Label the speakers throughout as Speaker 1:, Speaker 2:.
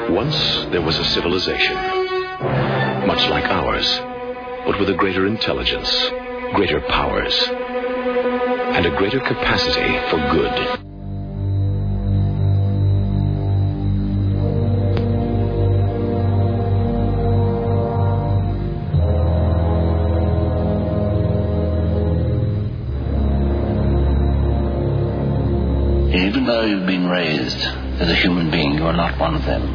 Speaker 1: Once there was a civilization, much like ours, but with a greater intelligence, greater powers, and a greater capacity for good.
Speaker 2: Even though you've been raised as a human being, you are not one of them.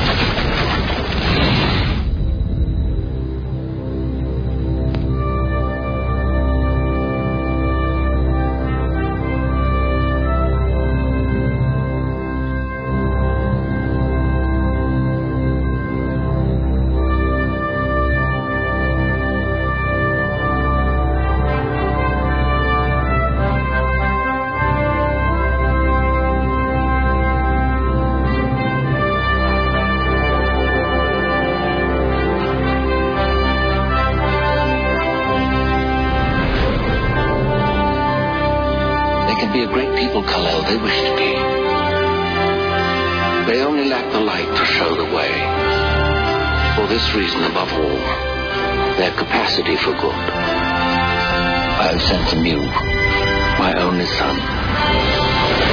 Speaker 2: They wish to be. They only lack the light to show the way. For this reason, above all, their capacity for good. I have sent them you, my only son.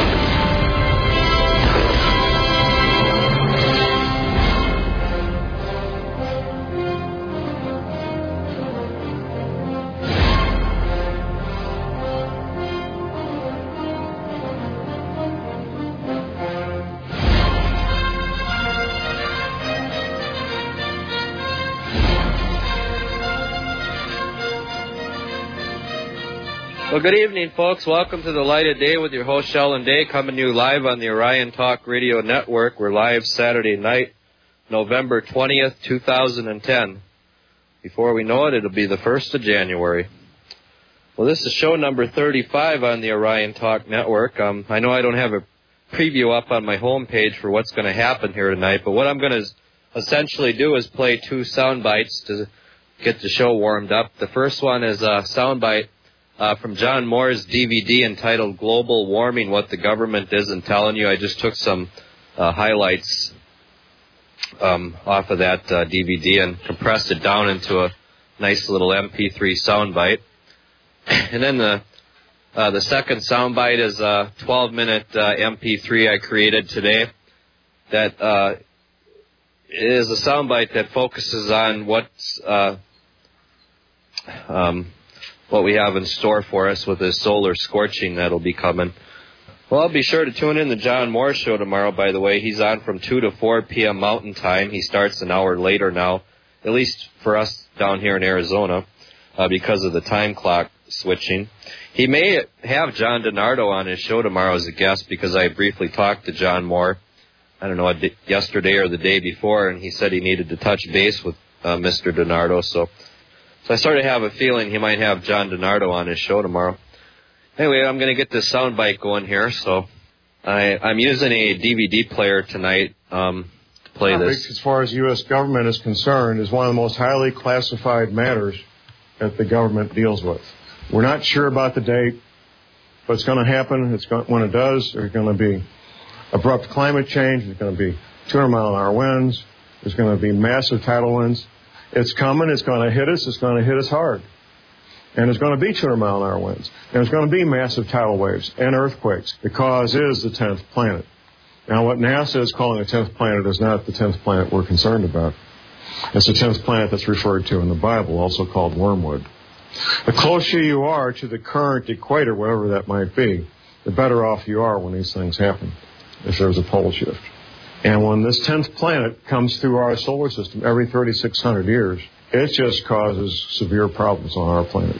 Speaker 3: Well, good evening, folks. Welcome to the Light of Day with your host, Sheldon Day, coming to you live on the Orion Talk Radio Network. We're live Saturday night, November 20th, 2010. Before we know it, it'll be the 1st of January. Well, this is show number 35 on the Orion Talk Network. I know I don't have a preview up on my homepage for what's going to happen here tonight, but what I'm going to essentially do is play two sound bites to get the show warmed up. The first one is a sound bite from John Moore's DVD entitled Global Warming, What the Government Isn't Telling You. I just took some highlights off of that DVD and compressed it down into a nice little MP3 soundbite. And then the second soundbite is a 12-minute MP3 I created today that is a soundbite that focuses on what we have in store for us with this solar scorching that'll be coming. Well, I'll be sure to tune in to John Moore's show tomorrow, by the way. He's on from 2 to 4 p.m. Mountain Time. He starts an hour later now, at least for us down here in Arizona, because of the time clock switching. He may have John DiNardo on his show tomorrow as a guest, because I briefly talked to John Moore, I don't know, yesterday or the day before, and he said he needed to touch base with Mr. DiNardo, So I sort of have a feeling he might have John DiNardo on his show tomorrow. Anyway, I'm going to get this soundbite going here. So I'm using a DVD player tonight to play this.
Speaker 4: As far as the U.S. government is concerned, is one of the most highly classified matters that the government deals with. We're not sure about the date, but it's going to happen. When it does, there's going to be abrupt climate change. There's going to be 200-mile-an-hour winds. There's going to be massive tidal winds. It's coming, it's going to hit us, it's going to hit us hard. And there's going to be 200-mile-an-hour winds. And there's going to be massive tidal waves and earthquakes. The cause is the 10th planet. Now, what NASA is calling the 10th planet is not the 10th planet we're concerned about. It's the 10th planet that's referred to in the Bible, also called Wormwood. The closer you are to the current equator, whatever that might be, the better off you are when these things happen, if there's a pole shift. And when this 10th planet comes through our solar system every 3,600 years, it just causes severe problems on our planet.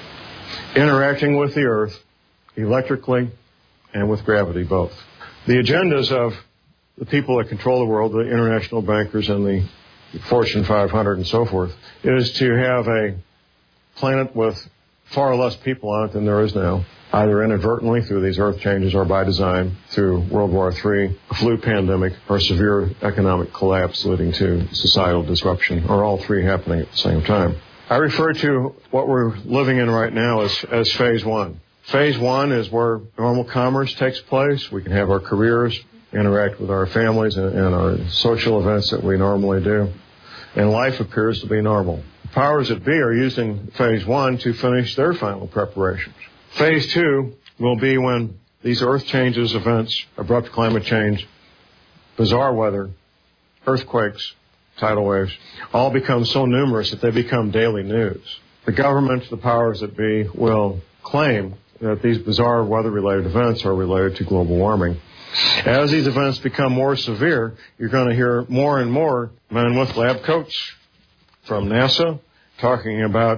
Speaker 4: Interacting with the Earth, electrically and with gravity, both. The agendas of the people that control the world, the international bankers and the Fortune 500 and so forth, is to have a planet with far less people on it than there is now, either inadvertently through these earth changes or by design through World War III, a flu pandemic, or severe economic collapse leading to societal disruption, or all three happening at the same time. I refer to what we're living in right now as Phase 1. Phase 1 is where normal commerce takes place. We can have our careers interact with our families and our social events that we normally do. And life appears to be normal. The powers that be are using Phase 1 to finish their final preparations. Phase 2 will be when these earth changes events, abrupt climate change, bizarre weather, earthquakes, tidal waves, all become so numerous that they become daily news. The government, the powers that be, will claim that these bizarre weather-related events are related to global warming. As these events become more severe, you're going to hear more and more men with lab coats from NASA talking about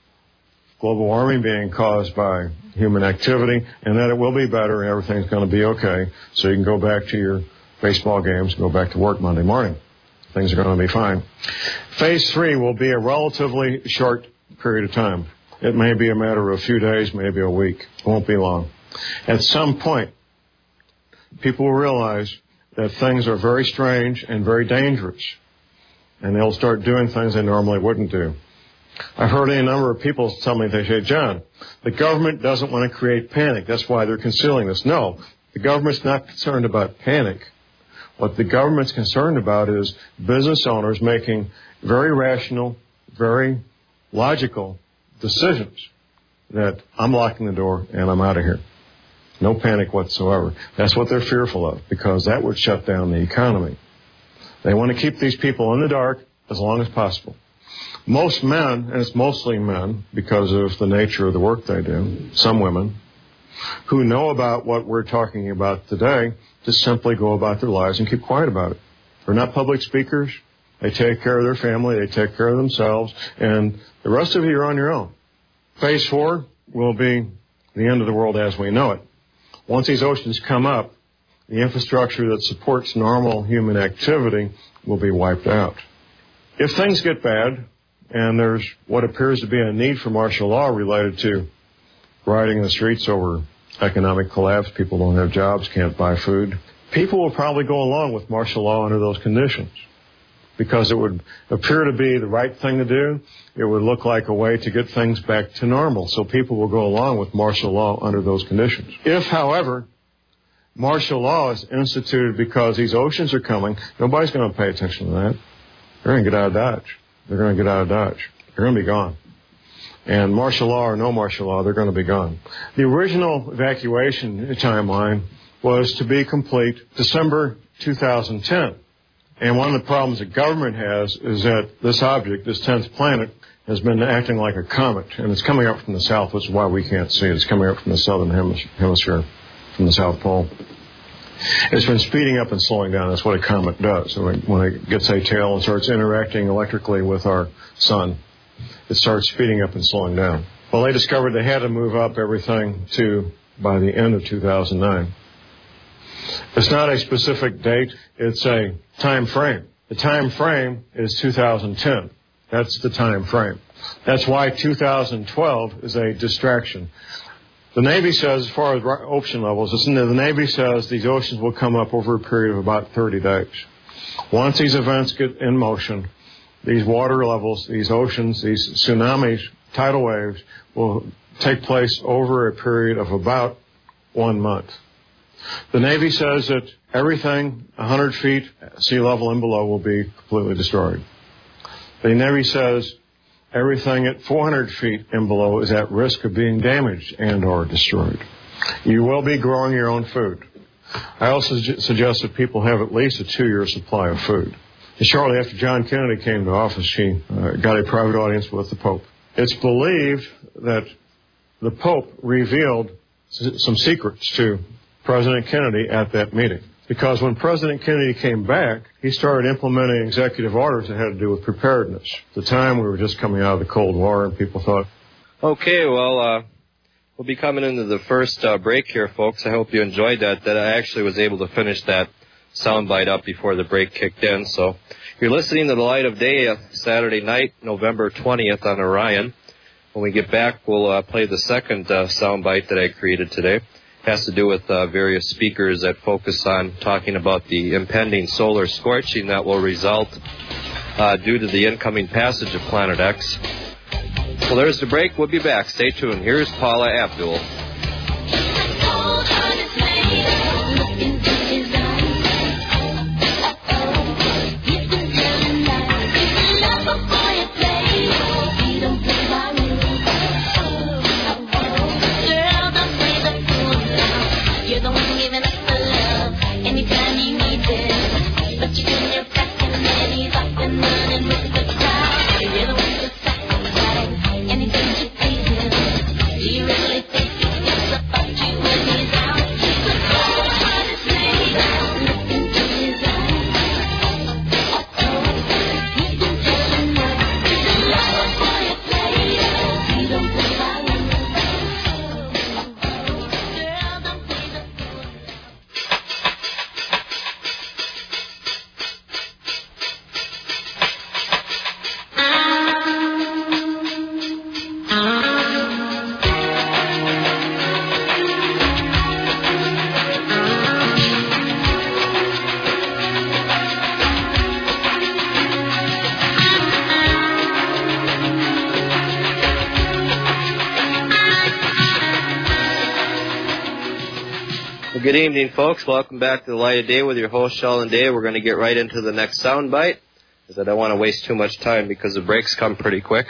Speaker 4: global warming being caused by human activity and that it will be better and everything's going to be okay, so you can go back to your baseball games, go back to work Monday morning. Things are going to be fine. Phase 3 will be a relatively short period of time. It may be a matter of a few days, maybe a week. It won't be long. At some point, people will realize that things are very strange and very dangerous, and they'll start doing things they normally wouldn't do. I've heard a number of people tell me, they say, John, the government doesn't want to create panic. That's why they're concealing this. No, the government's not concerned about panic. What the government's concerned about is business owners making very rational, very logical decisions that I'm locking the door and I'm out of here. No panic whatsoever. That's what they're fearful of, because that would shut down the economy. They want to keep these people in the dark as long as possible. Most men, and it's mostly men because of the nature of the work they do, some women, who know about what we're talking about today, just simply go about their lives and keep quiet about it. They're not public speakers. They take care of their family. They take care of themselves. And the rest of you are on your own. Phase 4 will be the end of the world as we know it. Once these oceans come up, the infrastructure that supports normal human activity will be wiped out. If things get bad, and there's what appears to be a need for martial law related to rioting in the streets over economic collapse, people don't have jobs, can't buy food, people will probably go along with martial law under those conditions because it would appear to be the right thing to do. It would look like a way to get things back to normal, so people will go along with martial law under those conditions. If, however, martial law is instituted because these oceans are coming, nobody's going to pay attention to that. They're going to get out of Dodge. They're going to get out of Dodge. They're going to be gone. And martial law or no martial law, they're going to be gone. The original evacuation timeline was to be complete December 2010. And one of the problems the government has is that this object, this 10th planet, has been acting like a comet. And it's coming up from the south, which is why we can't see it. It's coming up from the southern hemisphere, from the South Pole. It's been speeding up and slowing down. That's what a comet does. So when it gets a tail and starts interacting electrically with our sun, it starts speeding up and slowing down. Well, they discovered they had to move up everything to by the end of 2009. It's not a specific date. It's a time frame. The time frame is 2010. That's the time frame. That's why 2012 is a distraction. The Navy says, as far as ocean levels, the Navy says these oceans will come up over a period of about 30 days. Once these events get in motion, these water levels, these oceans, these tsunamis, tidal waves will take place over a period of about 1 month. The Navy says that everything 100 feet sea level and below will be completely destroyed. The Navy says everything at 400 feet and below is at risk of being damaged and or destroyed. You will be growing your own food. I also suggest that people have at least a 2-year supply of food. And shortly after John Kennedy came to office, she got a private audience with the Pope. It's believed that the Pope revealed some secrets to President Kennedy at that meeting. Because when President Kennedy came back, he started implementing executive orders that had to do with preparedness. At the time, we were just coming out of the Cold War, and people thought...
Speaker 3: Okay, well, we'll be coming into the first break here, folks. I hope you enjoyed that I actually was able to finish that soundbite up before the break kicked in. So you're listening to The Light of Day Saturday night, November 20th on Orion. When we get back, we'll play the second soundbite that I created today. It has to do with various speakers that focus on talking about the impending solar scorching that will result due to the incoming passage of Planet X. Well, there's the break. We'll be back. Stay tuned. Here's Paula Abdul. Well, good evening, folks. Welcome back to the Light of Day with your host, Sheldon Day. We're going to get right into the next soundbite, because I don't want to waste too much time because the breaks come pretty quick.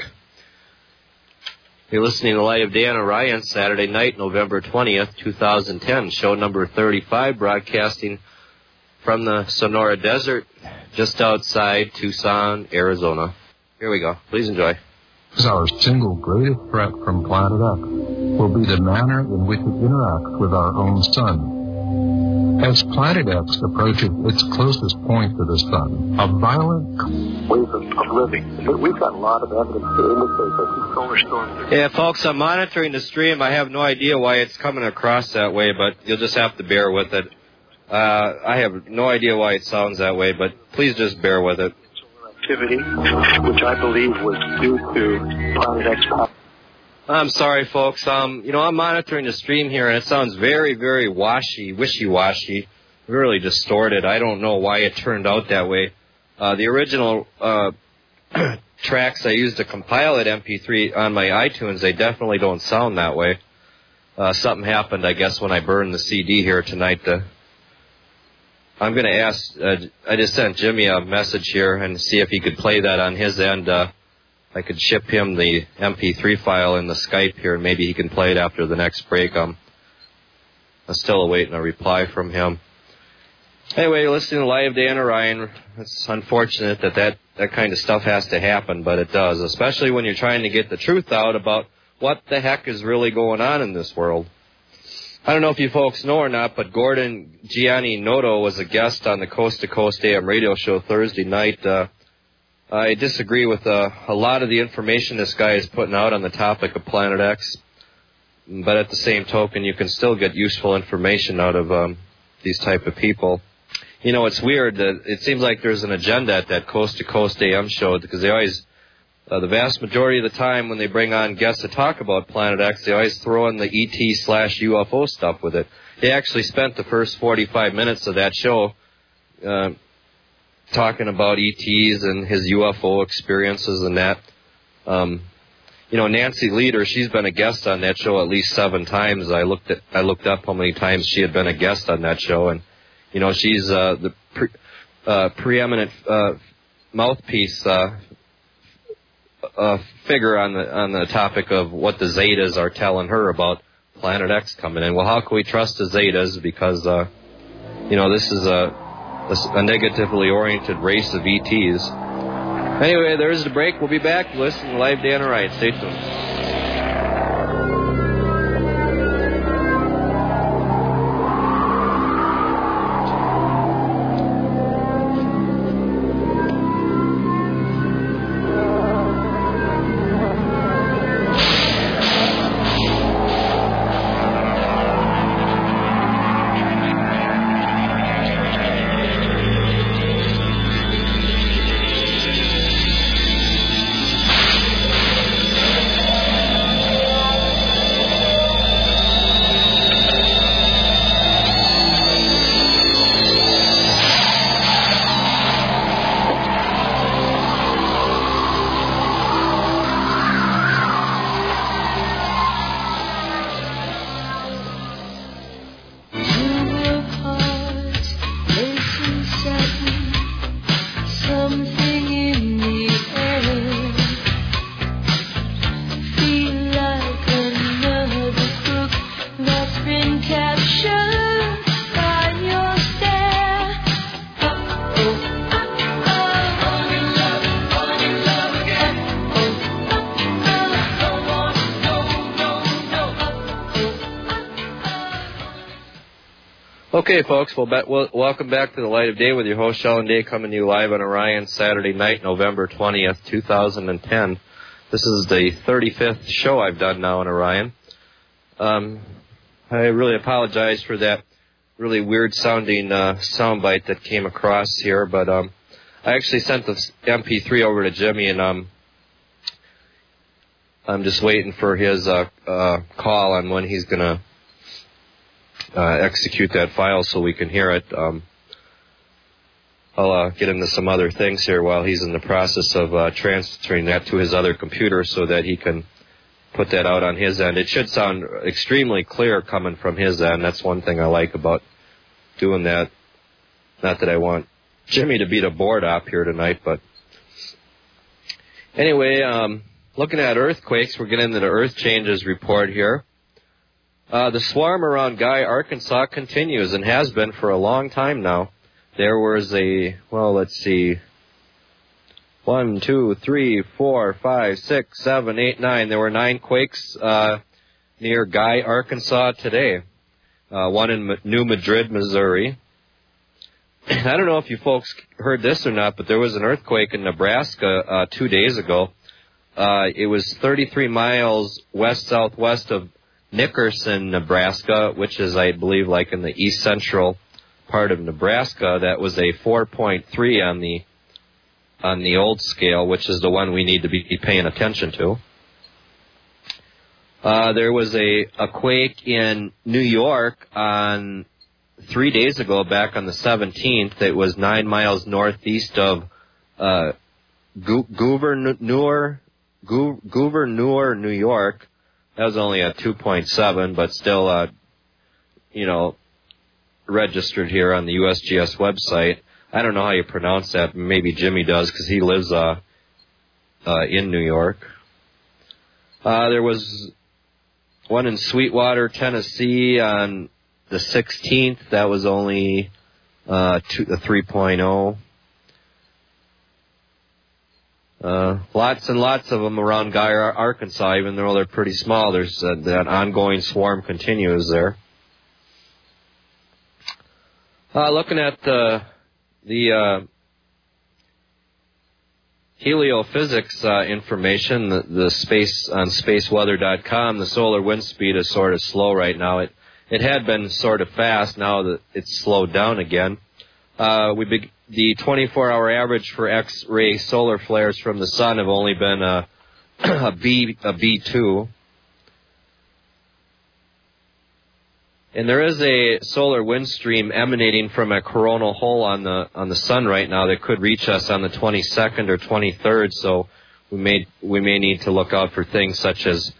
Speaker 3: You're listening to Light of Day on Orion, Saturday night, November 20th, 2010, show number 35, broadcasting from the Sonora Desert, just outside Tucson, Arizona. Here we go. Please enjoy.
Speaker 5: Our single greatest threat from Planet X will be the manner in which it interacts with our own sun. As Planet X approaches its closest point to the sun, a violent wave of living. We've got a lot of evidence to indicate that these solar storms.
Speaker 3: Yeah, folks, I'm monitoring the stream. I have no idea why it's coming across that way, but you'll just have to bear with it. I have no idea why it sounds that way, but please just bear with it.
Speaker 5: Activity, which I believe was due to Planet X.
Speaker 3: I'm sorry, folks. I'm monitoring the stream here, and it sounds very, very wishy-washy, really distorted. I don't know why it turned out that way. The original tracks I used to compile at MP3 on my iTunes, they definitely don't sound that way. Something happened, I guess, when I burned the CD here tonight. I'm going to ask, I just sent Jimmy a message here and see if he could play that on his end. I could ship him the MP3 file in the Skype here, and maybe he can play it after the next break. I'm still awaiting a reply from him. Anyway, you're listening to Light of Day on Orion. It's unfortunate that kind of stuff has to happen, but it does, especially when you're trying to get the truth out about what the heck is really going on in this world. I don't know if you folks know or not, but Gordon Gianni Noto was a guest on the Coast to Coast AM radio show Thursday night. I disagree with a lot of the information this guy is putting out on the topic of Planet X, but at the same token, you can still get useful information out of these type of people. You know, it's weird that it seems like there's an agenda at that Coast to Coast AM show, because they always, the vast majority of the time when they bring on guests to talk about Planet X, they always throw in the ET/UFO stuff with it. They actually spent the first 45 minutes of that show talking about ETs and his UFO experiences and that. Nancy Leader, she's been a guest on that show at least 7 times. I looked up how many times she had been a guest on that show, and she's the preeminent mouthpiece figure on the topic of what the Zetas are telling her about Planet X coming in. Well, how can we trust the Zetas? Because this is a negatively oriented race of ETs. Anyway, there's the break. We'll be back. Listen to Live Day on Orion. Stay tuned. Okay, folks, welcome back to the Light of Day with your host, Sheldon Day, coming to you live on Orion Saturday night, November 20th, 2010. This is the 35th show I've done now on Orion. I really apologize for that really weird-sounding soundbite that came across here, but I actually sent the MP3 over to Jimmy, and I'm just waiting for his call on when he's going to execute that file so we can hear it. I'll get into some other things here while he's in the process of transferring that to his other computer so that he can put that out on his end. It should sound extremely clear coming from his end. That's one thing I like about doing that. Not that I want Jimmy to beat a board op here tonight, but anyway, looking at earthquakes, we're getting into the earth changes report here. The swarm around Guy, Arkansas continues and has been for a long time now. There was let's see, 1, 2, 3, 4, 5, 6, 7, 8, 9. There were 9 quakes near Guy, Arkansas today. One in New Madrid, Missouri. I don't know if you folks heard this or not, but there was an earthquake in Nebraska 2 days ago. It was 33 miles west-southwest of Nickerson, Nebraska, which is, I believe, like in the east-central part of Nebraska. That was a 4.3 on the old scale, which is the one we need to be paying attention to. There was a quake in New York on 3 days ago, back on the 17th. It was 9 miles northeast of Gouverneur, New York. That was only a 2.7, but still, registered here on the USGS website. I don't know how you pronounce that. Maybe Jimmy does, because he lives in New York. There was one in Sweetwater, Tennessee on the 16th. That was only a 3.0. Lots and lots of them around Guy, Arkansas, even though they're pretty small. There's that ongoing swarm continues there. Looking at the heliophysics information, the space on spaceweather.com, the solar wind speed is sort of slow right now. It had been sort of fast. Now that it's slowed down again. The 24-hour average for X-ray solar flares from the sun have only been a B2. And there is a solar wind stream emanating from a coronal hole on the sun right now that could reach us on the 22nd or 23rd. So we may need to look out for things such as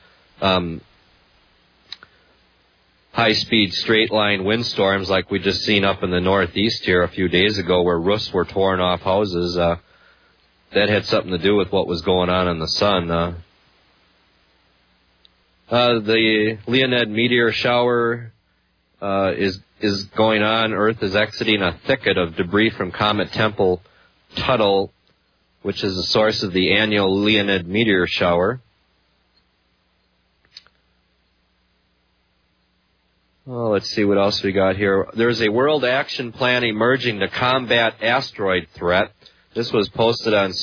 Speaker 3: high-speed straight-line windstorms like we just seen up in the Northeast here a few days ago, where roofs were torn off houses. That had something to do with what was going on in the sun. The Leonid meteor shower is going on. Earth is exiting a thicket of debris from Comet Tempel-Tuttle, which is the source of the annual Leonid meteor shower. Oh, let's see what else we got here. There's a world action plan emerging to combat asteroid threat. This was posted on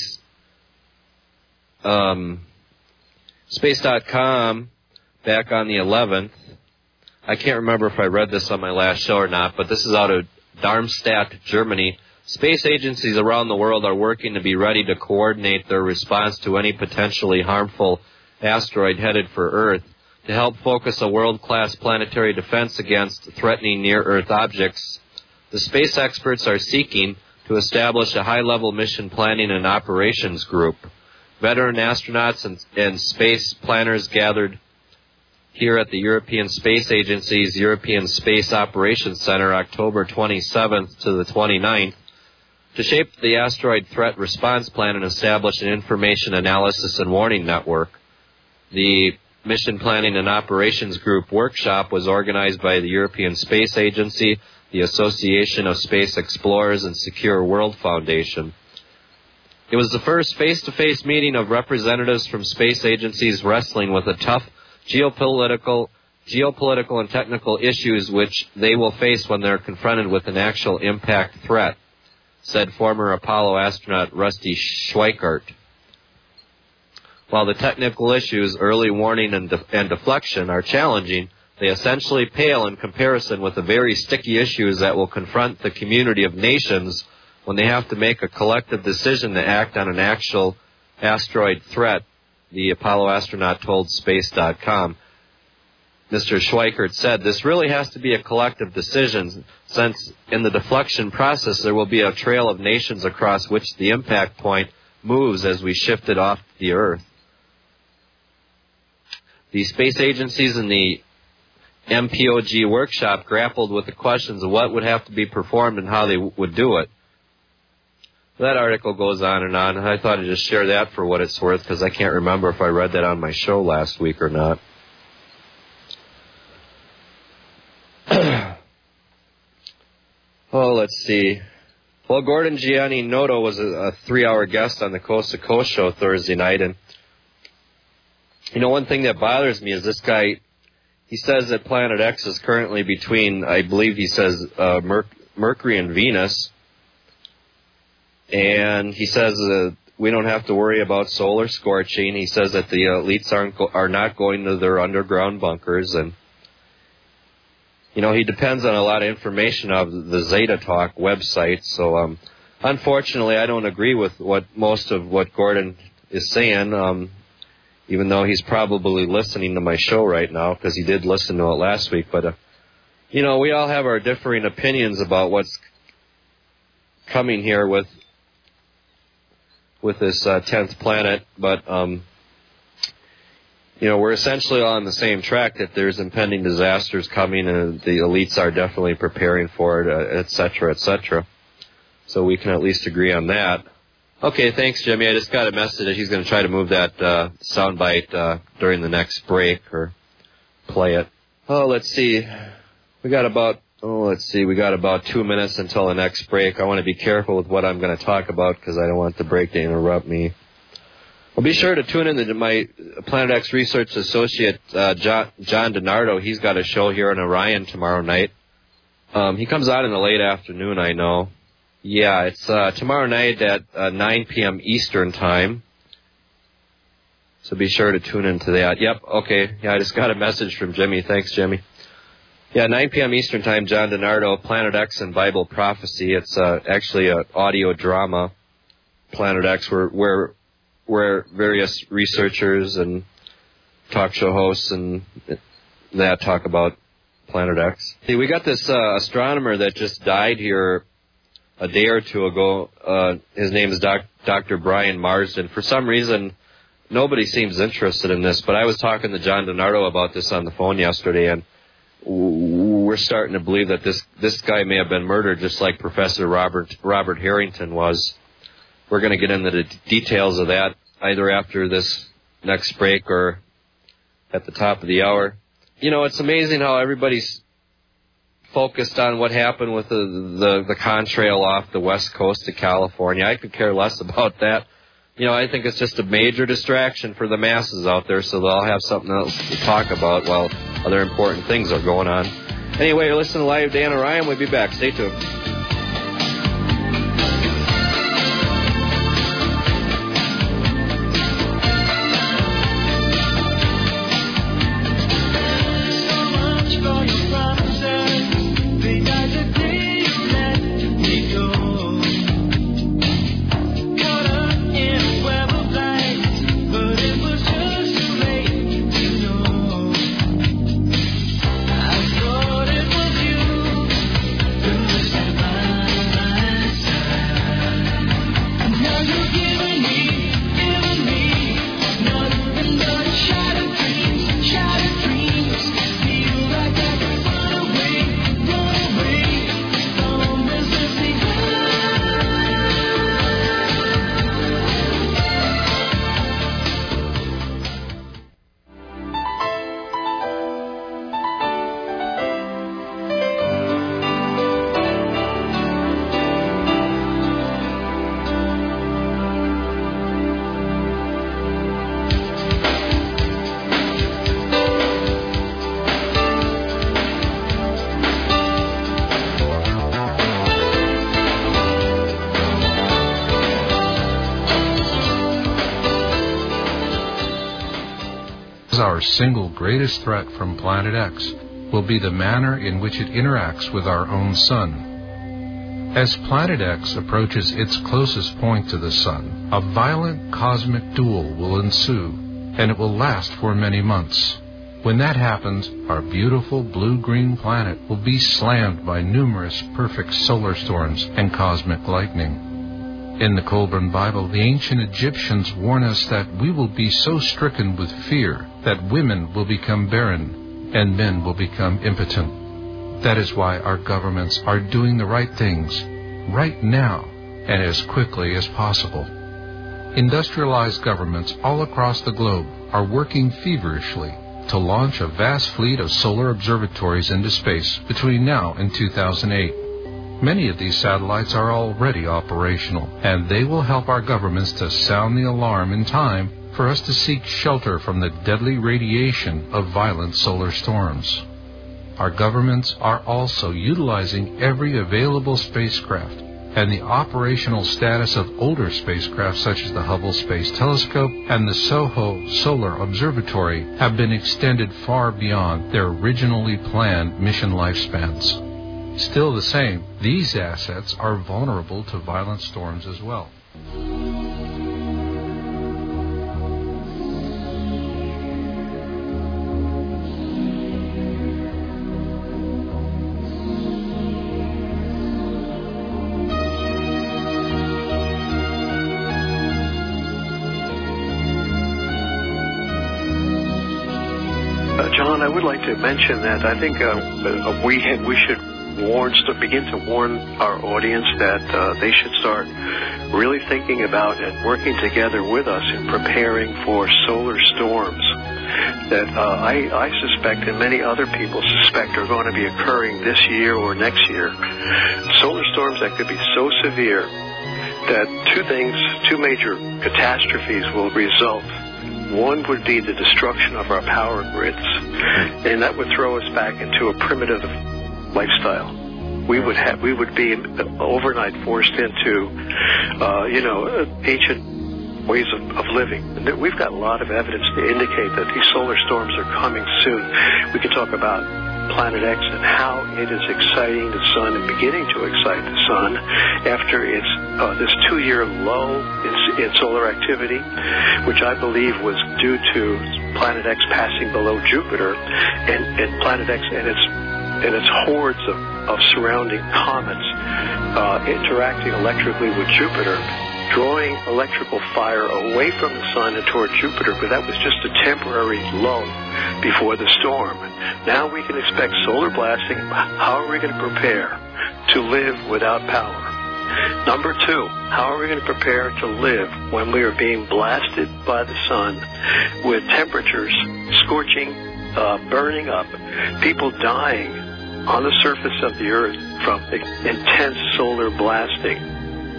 Speaker 3: space.com back on the 11th. I can't remember if I read this on my last show or not, but this is out of Darmstadt, Germany. Space agencies around the world are working to be ready to coordinate their response to any potentially harmful asteroid headed for Earth. To help focus a world-class planetary defense against threatening near-Earth objects, the space experts are seeking to establish a high-level mission planning and operations group. Veteran astronauts and space planners gathered here at the European Space Agency's European Space Operations Center October 27th to the 29th to shape the asteroid threat response plan and establish an information analysis and warning network. The Mission Planning and Operations Group workshop was organized by the European Space Agency, the Association of Space Explorers, and Secure World Foundation. It was the first face-to-face meeting of representatives from space agencies wrestling with the tough geopolitical and technical issues which they will face when they're confronted with an actual impact threat, said former Apollo astronaut Rusty Schweickart. While the technical issues, early warning and deflection, are challenging, they essentially pale in comparison with the very sticky issues that will confront the community of nations when they have to make a collective decision to act on an actual asteroid threat, the Apollo astronaut told Space.com. Mr. Schweickart said, "This really has to be a collective decision, since in the deflection process there will be a trail of nations across which the impact point moves as we shift it off the Earth." the space agencies and the MPOG workshop grappled with the questions of what would have to be performed and how they would do it. That article goes on, and I thought I'd just share that for what it's worth, because I can't remember if I read that on my show last week or not. Oh, let's see. Well, Gordon Gianni Noto was a 3-hour guest on the Coast to Coast show Thursday night, and one thing that bothers me is this guy, he says that Planet X is currently between, I believe he says, Mercury and Venus, and he says we don't have to worry about solar scorching. He says that the elites are not going to their underground bunkers, and he depends on a lot of information of the Zeta Talk website. So, unfortunately, I don't agree with most of what Gordon is saying, even though he's probably listening to my show right now, because he did listen to it last week. But, we all have our differing opinions about what's coming here with this 10th planet. But, we're essentially on the same track, that there's impending disasters coming, and the elites are definitely preparing for it, et cetera, et cetera. So we can at least agree on that. Okay, thanks, Jimmy. I just got a message that he's going to try to move that soundbite during the next break, or play it. Oh, let's see. We got about 2 minutes until the next break. I want to be careful with what I'm going to talk about, because I don't want the break to interrupt me. Well, be sure to tune in to my Planet X research associate, John DiNardo. He's got a show here on Orion tomorrow night. He comes out in the late afternoon, I know. Yeah, it's tomorrow night at 9 p.m. Eastern Time. So be sure to tune into that. Yep, okay. Yeah, I just got a message from Jimmy. Thanks, Jimmy. Yeah, 9 p.m. Eastern Time, John DiNardo, Planet X and Bible Prophecy. It's actually an audio drama, Planet X, where various researchers and talk show hosts and that talk about Planet X. See, we got this astronomer that just died here a day or two ago. His name is Dr. Brian Marsden. For some reason, nobody seems interested in this, but I was talking to John DiNardo about this on the phone yesterday, and we're starting to believe that this guy may have been murdered, just like Professor Robert Harrington was. We're going to get into the details of that either after this next break or at the top of the hour. It's amazing how everybody's focused on what happened with the contrail off the west coast of California. I could care less about that. I think it's just a major distraction for the masses out there, so they'll have something else to talk about while other important things are going on. Anyway, you're listening to Live Dan Orion. We'll be back. Stay tuned.
Speaker 5: Our single greatest threat from Planet X will be the manner in which it interacts with our own sun. As Planet X approaches its closest point to the sun, a violent cosmic duel will ensue, and it will last for many months. When that happens, our beautiful blue-green planet will be slammed by numerous perfect solar storms and cosmic lightning. In the Colburn Bible, the ancient Egyptians warn us that we will be so stricken with fear that women will become barren and men will become impotent. That is why our governments are doing the right things right now and as quickly as possible. Industrialized governments all across the globe are working feverishly to launch a vast fleet of solar observatories into space between now and 2008. Many of these satellites are already operational, and they will help our governments to sound the alarm in time for us to seek shelter from the deadly radiation of violent solar storms. Our governments are also utilizing every available spacecraft, and the operational status of older spacecraft such as the Hubble Space Telescope and the SOHO Solar Observatory have been extended far beyond their originally planned mission lifespans. Still the same, these assets are vulnerable to violent storms as well.
Speaker 6: John, I would like to mention that I think we should begin to warn our audience that they should start really thinking about and working together with us in preparing for solar storms that I suspect and many other people suspect are going to be occurring this year or next year. Solar storms that could be so severe that two major catastrophes will result. One would be the destruction of our power grids, and that would throw us back into a primitive lifestyle. We would be overnight forced into, ancient ways of living. And we've got a lot of evidence to indicate that these solar storms are coming soon. We can talk about Planet X and how it is exciting the sun and beginning to excite the sun after its this 2-year low in solar activity, which I believe was due to Planet X passing below Jupiter and Planet X and its hordes of surrounding comets interacting electrically with Jupiter, drawing electrical fire away from the sun and toward Jupiter, but that was just a temporary lull before the storm. Now we can expect solar blasting. How are we going to prepare to live without power? Number 2, how are we going to prepare to live when we are being blasted by the sun with temperatures scorching, burning up, people dying on the surface of the earth from intense solar blasting?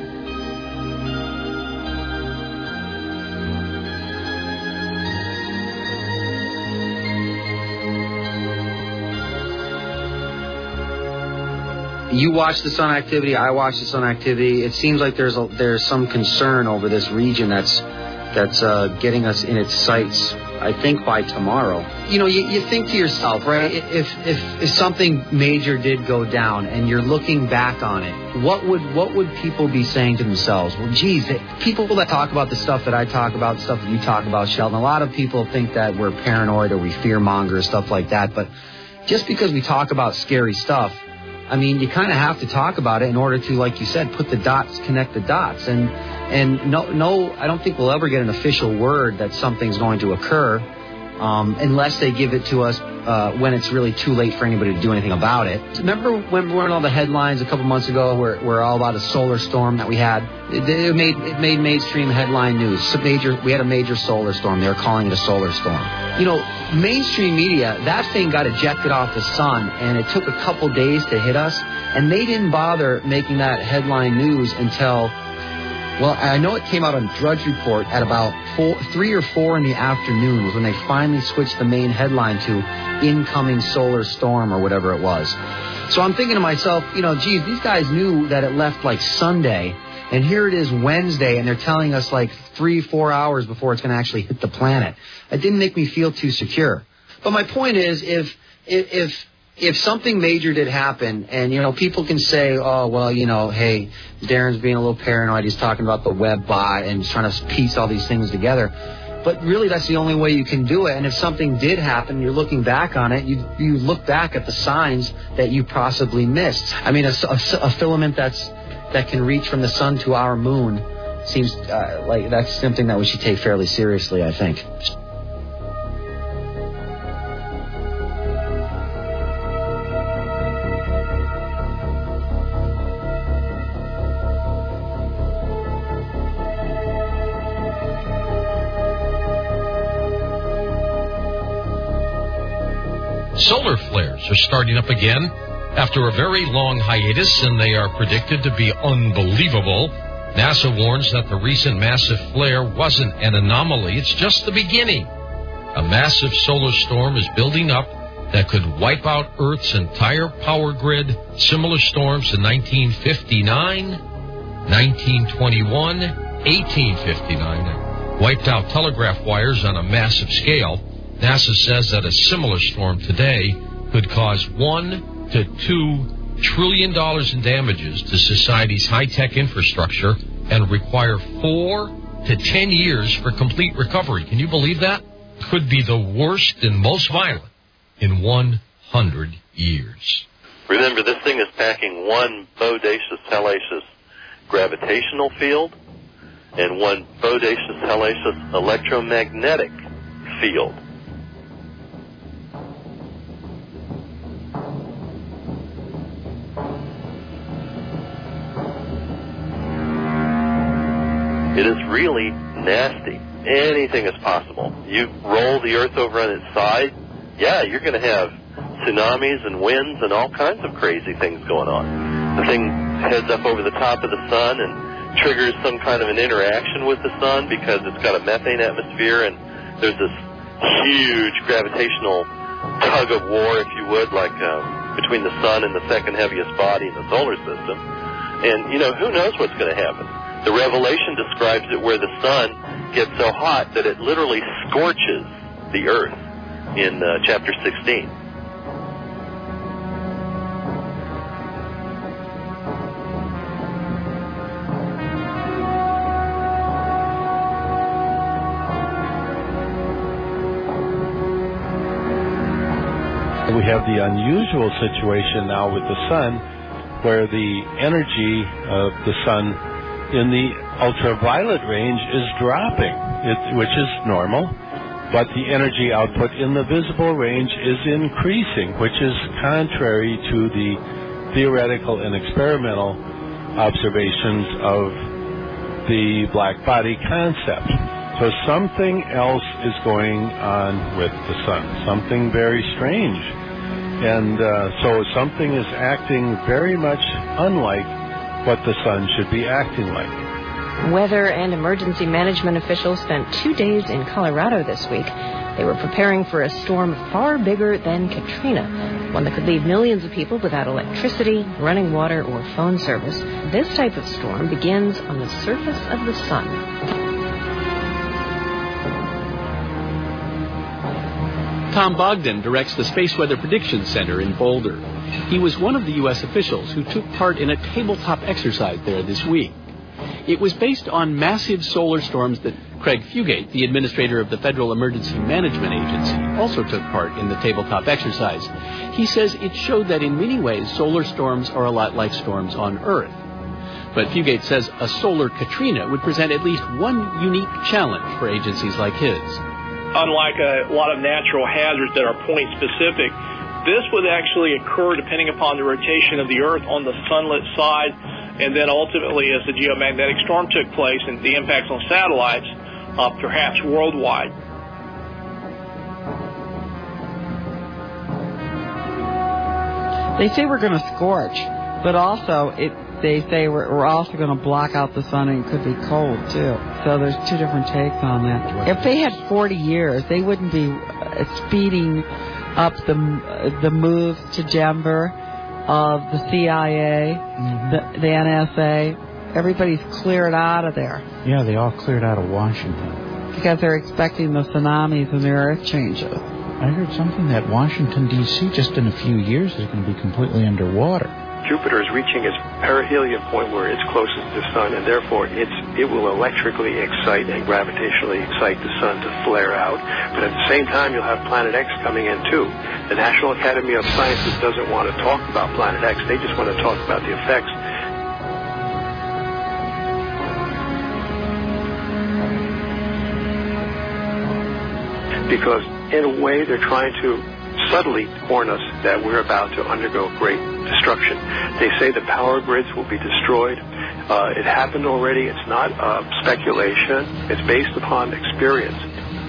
Speaker 7: You watch the sun activity, I watch the sun activity. It seems like there's some concern over this region that's getting us in its sights, I think, by tomorrow. You know, you think to yourself, right, if something major did go down and you're looking back on it, what would people be saying to themselves? Well, geez, people that talk about the stuff that I talk about, stuff that you talk about, Sheldon, a lot of people think that we're paranoid or we fearmonger, stuff like that. But just because we talk about scary stuff, I mean, you kind of have to talk about it in order to, like you said, put the dots, connect the dots. And no, I don't think we'll ever get an official word that something's going to occur unless they give it to us when it's really too late for anybody to do anything about it. Remember when all the headlines a couple months ago were all about a solar storm that we had? It made mainstream headline news. We had a major solar storm. They were calling it a solar storm. You know, mainstream media, that thing got ejected off the sun, and it took a couple days to hit us, and they didn't bother making that headline news until, well, I know it came out on Drudge Report at about 3 or 4 in the afternoon was when they finally switched the main headline to incoming solar storm or whatever it was. So I'm thinking to myself, you know, geez, these guys knew that it left like Sunday, and here it is Wednesday, and they're telling us like 3-4 hours before it's going to actually hit the planet. It didn't make me feel too secure. But my point is, if something major did happen, and, you know, people can say, oh, well, you know, hey, Darren's being a little paranoid. He's talking about the web bot and he's trying to piece all these things together. But really, that's the only way you can do it. And if something did happen, you're looking back on it, you look back at the signs that you possibly missed. I mean, a filament that's that can reach from the sun to our moon seems like that's something that we should take fairly seriously, I think.
Speaker 8: Solar flares are starting up again after a very long hiatus, and they are predicted to be unbelievable. NASA warns that the recent massive flare wasn't an anomaly. It's just the beginning. A massive solar storm is building up that could wipe out Earth's entire power grid. Similar storms in 1959, 1921, 1859 wiped out telegraph wires on a massive scale. NASA says that a similar storm today could cause $1 to $2 trillion in damages to society's high-tech infrastructure and require 4 to 10 years for complete recovery. Can you believe that? Could be the worst and most violent in 100 years.
Speaker 9: Remember, this thing is packing one bodacious hellacious gravitational field and one bodacious hellacious electromagnetic field. It is really nasty. Anything is possible. You roll the Earth over on its side, yeah, you're going to have tsunamis and winds and all kinds of crazy things going on. The thing heads up over the top of the sun and triggers some kind of an interaction with the sun because it's got a methane atmosphere, and there's this huge gravitational tug of war, if you would, like between the sun and the second heaviest body in the solar system. And, you know, who knows what's going to happen? The Revelation describes it where the sun gets so hot that it literally scorches the earth in chapter 16.
Speaker 10: We have the unusual situation now with the sun where the energy of the sun in the ultraviolet range is dropping, which is normal, but the energy output in the visible range is increasing, which is contrary to the theoretical and experimental observations of the black body concept. So something else is going on with the sun, something very strange. And so something is acting very much unlike what the sun should be acting like.
Speaker 11: Weather and emergency management officials spent 2 days in Colorado this week. They were preparing for a storm far bigger than Katrina, one that could leave millions of people without electricity, running water, or phone service. This type of storm begins on the surface of the sun.
Speaker 12: Tom Bogdan directs the Space Weather Prediction Center in Boulder. He was one of the U.S. officials who took part in a tabletop exercise there this week. It was based on massive solar storms that Craig Fugate, the administrator of the Federal Emergency Management Agency, also took part in the tabletop exercise. He says it showed that in many ways solar storms are a lot like storms on Earth. But Fugate says a solar Katrina would present at least one unique challenge for agencies like his.
Speaker 13: Unlike a lot of natural hazards that are point-specific, this would actually occur depending upon the rotation of the Earth on the sunlit side, and then ultimately as the geomagnetic storm took place and the impacts on satellites, perhaps worldwide.
Speaker 14: They say we're going to scorch, but also they say we're also going to block out the sun and it could be cold too. So there's two different takes on that. If they had 40 years, they wouldn't be speeding up the moves to Denver of the CIA, the NSA. Everybody's cleared out of there.
Speaker 15: Yeah, they all cleared out of Washington.
Speaker 14: Because they're expecting the tsunamis and the earth changes.
Speaker 15: I heard something that Washington, D.C., just in a few years is going to be completely underwater.
Speaker 6: Jupiter is reaching its perihelion point where it's closest to the sun, and therefore it will electrically excite and gravitationally excite the sun to flare out. But at the same time, you'll have Planet X coming in too. The National Academy of Sciences doesn't want to talk about Planet X. They just want to talk about the effects. because in a way they're trying to subtly warn us that we're about to undergo great destruction. They say the power grids will be destroyed. It happened already. It's not speculation. It's based upon experience.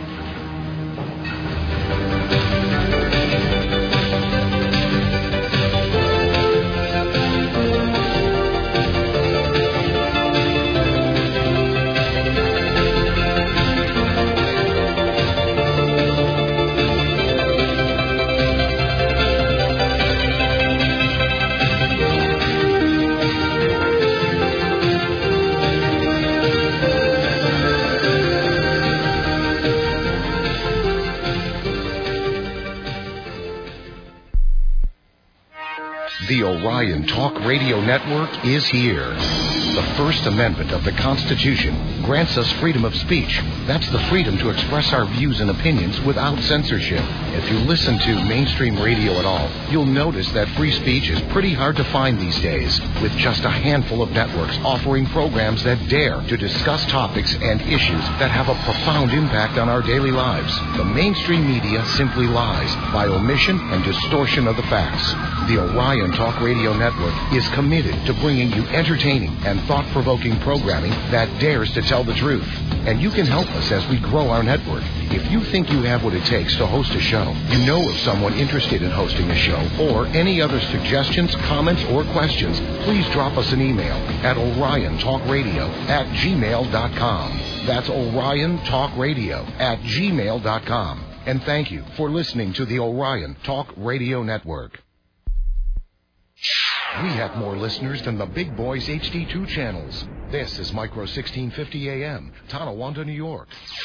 Speaker 16: The Orion Talk Radio Network is here. The First Amendment of the Constitution grants us freedom of speech. That's the freedom to express our views and opinions without censorship. If you listen to mainstream radio at all, you'll notice that free speech is pretty hard to find these days, with just a handful of networks offering programs that dare to discuss topics and issues that have a profound impact on our daily lives. The mainstream media simply lies by omission and distortion of the facts. The Orion Talk Radio Network is committed to bringing you entertaining and thought-provoking programming that dares to tell the truth. And you can help us as we grow our network. If you think you have what it takes to host a show, you know of someone interested in hosting a show, or any other suggestions, comments, or questions, please drop us an email at oriontalkradio@gmail.com. That's oriontalkradio@gmail.com. And thank you for listening to the Orion Talk Radio Network. We have more listeners than the Big Boys HD2 channels. This is Micro 1650 AM, Tonawanda, New York.